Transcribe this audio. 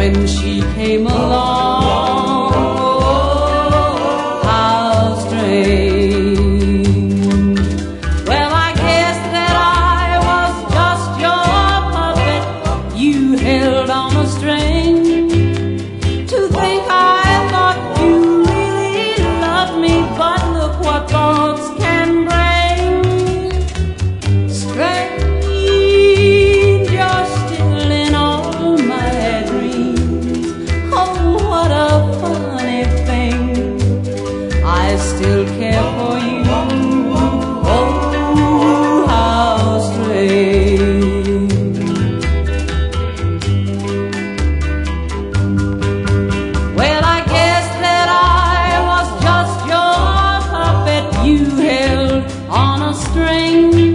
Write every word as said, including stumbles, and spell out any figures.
when she came along. Oh, how strange. Well, I guess that I was just your puppet you held on a string. To think I thought you really loved me, but look what thoughts can bring. Strange, you're still in all my dreams. Oh, what a funny thing. I still care for you. Oh, how strange. Well, I guess that I was just your puppet you held on a string.